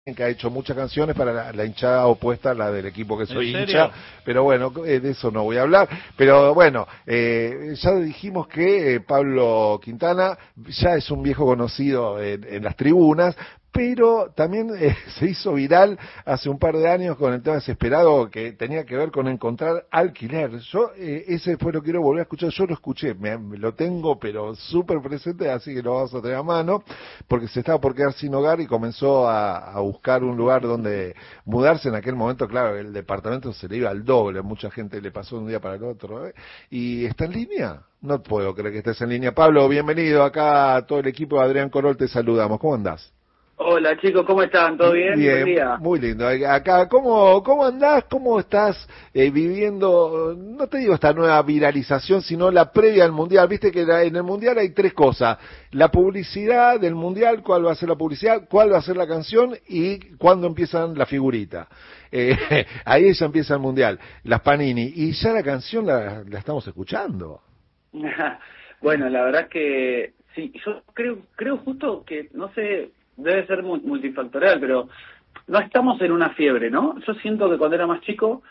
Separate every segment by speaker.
Speaker 1: que ha hecho muchas canciones para la hinchada opuesta a la del equipo que soy hincha, pero bueno, de eso no voy a hablar, pero bueno, ya dijimos que Pablo Quintana ya es un viejo conocido en las tribunas, pero también se hizo viral hace un par de años con el tema desesperado que tenía que ver con encontrar alquiler. Yo ese fue lo que quiero volver a escuchar, yo lo escuché, me lo tengo pero súper presente, así que lo vamos a tener a mano, porque se estaba por quedar sin hogar y comenzó a buscar un lugar donde mudarse. En aquel momento, claro, el departamento se le iba al doble, mucha gente le pasó de un día para el otro, y está en línea. No puedo creer que estés en línea. Pablo, bienvenido acá a todo el equipo de Adrián Corol, te saludamos. ¿Cómo andás?
Speaker 2: Hola chicos, ¿cómo están? ¿Todo bien? Buen
Speaker 1: Bien,
Speaker 2: día.
Speaker 1: muy lindo. Acá, ¿cómo andás? ¿Cómo estás viviendo, no te digo esta nueva viralización, sino la previa al Mundial? Viste que en el Mundial hay tres cosas. La publicidad del Mundial, cuál va a ser la publicidad, cuál va a ser la canción y cuándo empiezan la figurita. Ahí ya empieza el Mundial, las Panini. Y ya la canción la estamos escuchando.
Speaker 2: Bueno, la verdad es que sí, yo creo justo que, no sé, debe ser multifactorial, pero no estamos en una fiebre, ¿no? Yo siento que cuando era más chico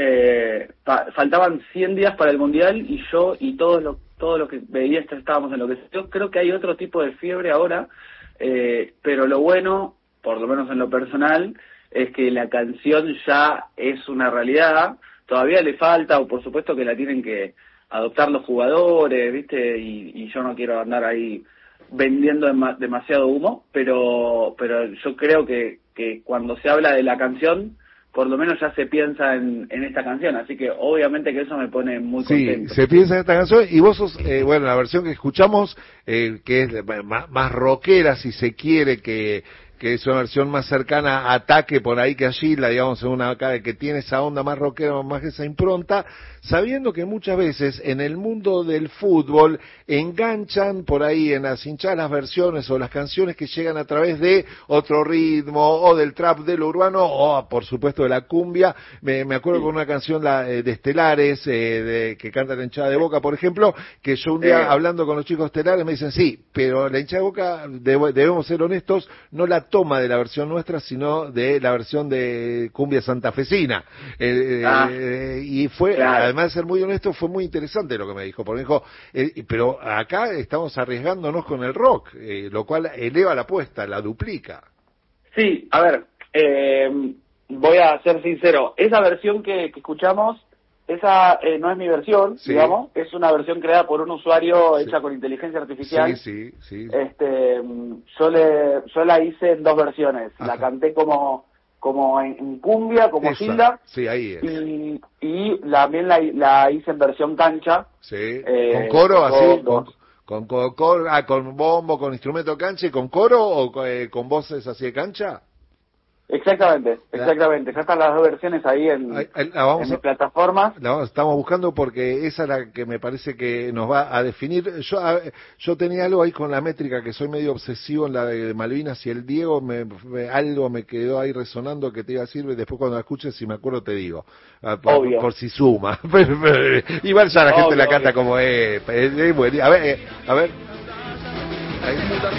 Speaker 2: faltaban 100 días para el Mundial y yo y todo lo que veía estábamos en lo que yo creo que hay otro tipo de fiebre ahora, pero lo bueno, por lo menos en lo personal, es que la canción ya es una realidad. Todavía le falta, o por supuesto que la tienen que adoptar los jugadores, ¿viste? Y yo no quiero andar ahí vendiendo demasiado humo, pero yo creo que cuando se habla de la canción, por lo menos ya se piensa en esta canción, así que obviamente que eso me pone muy contento.
Speaker 1: Sí, se piensa en esta canción y vos sos, bueno, la versión que escuchamos, que es más rockera, si se quiere, que es una versión más cercana a Ataque por ahí que allí, la digamos, en una acá que tiene esa onda más rockera, más esa impronta, sabiendo que muchas veces en el mundo del fútbol enganchan por ahí en las hinchadas las versiones o las canciones que llegan a través de otro ritmo, o del trap, de lo urbano, o por supuesto de la cumbia. Me acuerdo con una canción de Estelares, que canta la hinchada de Boca, por ejemplo, que yo un día hablando con los chicos Estelares me dicen, sí, pero la hinchada de Boca, debemos ser honestos, no la toma de la versión nuestra, sino de la versión de cumbia santafesina. Y fue,
Speaker 2: claro.
Speaker 1: Además de ser muy honesto, fue muy interesante lo que me dijo, porque me dijo, pero acá estamos arriesgándonos con el rock, lo cual eleva la apuesta, la duplica.
Speaker 2: Sí, a ver, voy a ser sincero, esa versión que escuchamos, esa no es mi versión,
Speaker 1: sí,
Speaker 2: digamos, es una versión creada por un usuario hecha con inteligencia artificial.
Speaker 1: Sí.
Speaker 2: Yo la hice en dos versiones.
Speaker 1: Ajá.
Speaker 2: La canté como en cumbia, como Gilda.
Speaker 1: Sí, ahí es.
Speaker 2: Y también la hice en versión cancha.
Speaker 1: Sí, con coro así, con coro, con bombo, con instrumento cancha y con coro, o con voces así de cancha.
Speaker 2: Exactamente. Ya están las dos versiones ahí en mis plataformas.
Speaker 1: Estamos buscando porque esa es la que me parece que nos va a definir. Yo tenía algo ahí con la métrica, que soy medio obsesivo en la de Malvinas y el Diego, algo me quedó ahí resonando que te iba a decir, después cuando la escuches, si me acuerdo te digo, por si suma. Igual ya la gente la canta como es bueno. A ver. Ahí.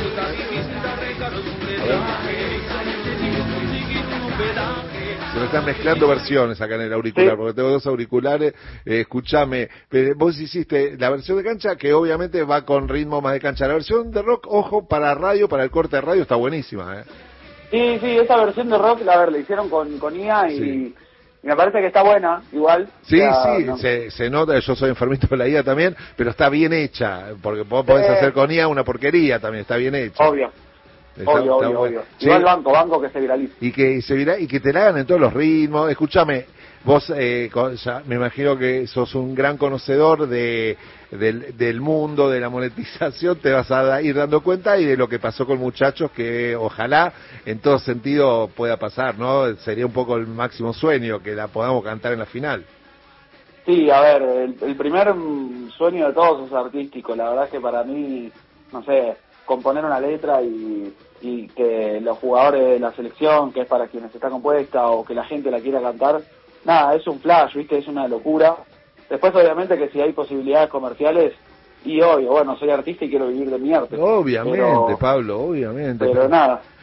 Speaker 1: Se me están mezclando versiones acá en el auricular, sí, porque tengo dos auriculares. Escúchame, vos hiciste la versión de cancha, que obviamente va con ritmo más de cancha. La versión de rock, ojo, para radio, para el corte de radio, está buenísima,
Speaker 2: Sí, esa versión de rock, la hicieron con IA y... Sí. Y me parece que está buena, igual.
Speaker 1: Sí, no. Se nota, yo soy enfermito de la IA también, pero está bien hecha, porque vos podés hacer con IA una porquería también, está bien hecha.
Speaker 2: Obvio. Obvio. Igual banco que se viralice.
Speaker 1: Y que te la hagan en todos los ritmos. Escúchame, vos ya me imagino que sos un gran conocedor del mundo, de la monetización, te vas a ir dando cuenta y de lo que pasó con Muchachos, que ojalá en todo sentido pueda pasar, ¿no? Sería un poco el máximo sueño que la podamos cantar en la final.
Speaker 2: Sí, a ver, el primer sueño de todos es artístico. La verdad es que para mí, no sé, componer una letra y que los jugadores de la selección, que es para quienes está compuesta, o que la gente la quiera cantar, nada, es un flash, ¿viste? Es una locura. Después, obviamente, que si hay posibilidades comerciales, y obvio, bueno, soy artista y quiero vivir de mi arte.
Speaker 1: Obviamente, Pablo, obviamente.
Speaker 2: Pero nada.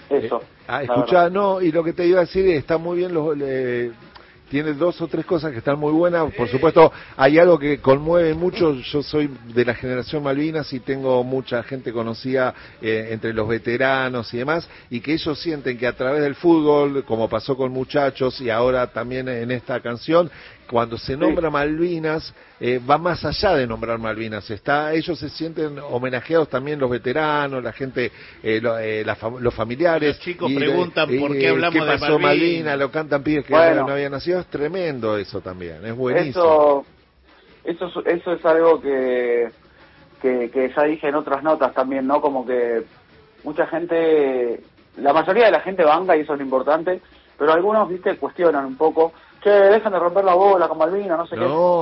Speaker 2: Eso.
Speaker 1: Escuchá, no, y lo que te iba a decir, está muy bien tiene 2 o 3 cosas que están muy buenas. Por supuesto, hay algo que conmueve mucho. Yo soy de la generación Malvinas y tengo mucha gente conocida entre los veteranos y demás, y que ellos sienten que a través del fútbol, como pasó con Muchachos y ahora también en esta canción, cuando se nombra Malvinas, va más allá de nombrar Malvinas. Ellos se sienten homenajeados también, los veteranos, la gente, los familiares.
Speaker 3: Los chicos preguntan por qué hablamos
Speaker 1: de Malvinas. ¿Qué pasó Malvinas? Lo cantan pibes que no habían nacido. Es tremendo eso también, es buenísimo.
Speaker 2: Eso es algo que ya dije en otras notas también, ¿no? Como que mucha gente, la mayoría de la gente banca, y eso es lo importante, pero algunos, viste, cuestionan un poco, che, dejan de romper la bola con Malvinas, no sé qué.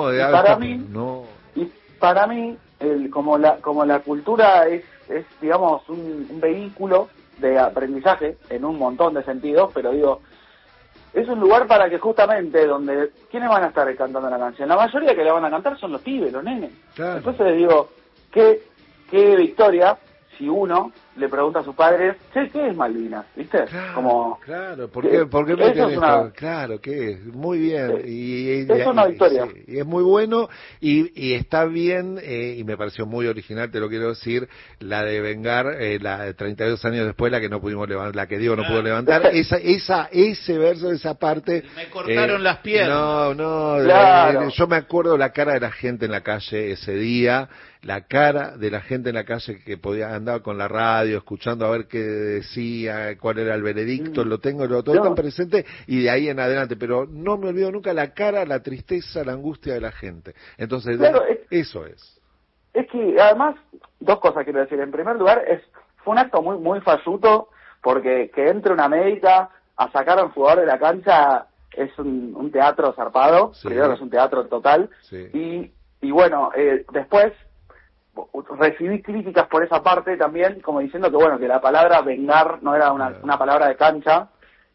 Speaker 2: Y para mí, como la cultura es digamos, un vehículo de aprendizaje en un montón de sentidos, pero digo, es un lugar para que justamente donde, ¿quiénes van a estar cantando la canción? La mayoría que la van a cantar son los pibes, los nenes.
Speaker 1: Claro.
Speaker 2: Entonces les digo, qué victoria si uno le pregunta a sus padres, che, ¿qué es Malvinas? ¿Viste?
Speaker 1: Claro, ¿por qué meten esto? Claro, ¿qué es? Muy bien.
Speaker 2: Es una victoria.
Speaker 1: Sí, y es muy bueno, y está bien, y me pareció muy original, te lo quiero decir, la de vengar, la de 32 años después, la que no pudimos levantar, la que Diego no pudo levantar, ese verso, esa parte.
Speaker 3: Me cortaron las piernas.
Speaker 1: Claro. Yo me acuerdo la cara de la gente en la calle ese día, la cara de la gente en la calle que andaba con la radio, escuchando a ver qué decía, cuál era el veredicto, lo tengo todo tan presente, y de ahí en adelante, pero no me olvido nunca la cara, la tristeza, la angustia de la gente. Entonces, eso es.
Speaker 2: Es que, además, 2 cosas quiero decir. En primer lugar, fue un acto muy, muy falluto, porque que entre una médica a sacar a un jugador de la cancha es un teatro zarpado, primero que es un teatro total, y bueno, después recibí críticas por esa parte también, como diciendo que bueno, que la palabra vengar no era una palabra de cancha,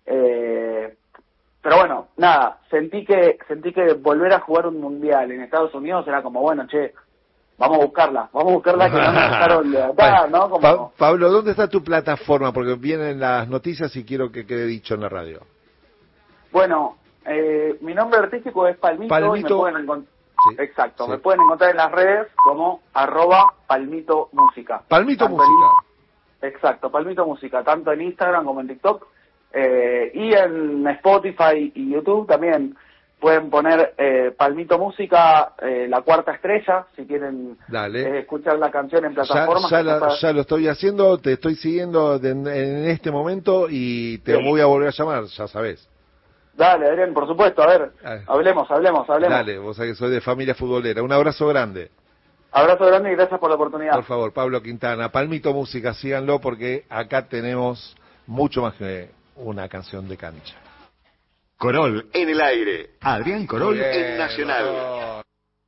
Speaker 2: pero bueno, nada, sentí que volver a jugar un mundial en Estados Unidos era como, bueno, che, vamos a buscarla que no nos dejaron levantar, ¿no? Como...
Speaker 1: Pablo, ¿dónde está tu plataforma? Porque vienen las noticias y quiero que quede dicho en la radio.
Speaker 2: Bueno, mi nombre artístico es Palmito. Y me pueden encontrar. Sí, exacto, me pueden encontrar en las redes como @palmitomúsica.
Speaker 1: Palmito Música.
Speaker 2: Exacto, Palmito Música, tanto en Instagram como en TikTok, y en Spotify y YouTube también pueden poner Palmito Música, la 4ª estrella, si quieren escuchar la canción en plataformas.
Speaker 1: Ya lo estoy haciendo, te estoy siguiendo en este momento y te voy a volver a llamar, ya sabes.
Speaker 2: Dale, Adrián, por supuesto, a ver, hablemos.
Speaker 1: Dale, vos sabés que soy de familia futbolera. Un abrazo grande.
Speaker 2: Abrazo grande y gracias por la oportunidad.
Speaker 1: Por favor, Pablo Quintana, Palmito Música, síganlo porque acá tenemos mucho más que una canción de cancha.
Speaker 4: Corol en el aire. Adrián Corol en Nacional.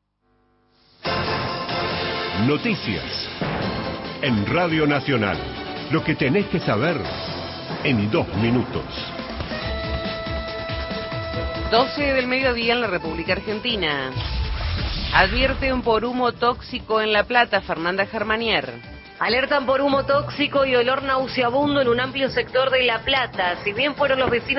Speaker 4: Noticias en Radio Nacional. Lo que tenés que saber en 2 minutos.
Speaker 5: 12 del mediodía en la República Argentina. Advierten por humo tóxico en La Plata, Fernanda Germanier.
Speaker 6: Alertan por humo tóxico y olor nauseabundo en un amplio sector de La Plata. Si bien fueron los vecinos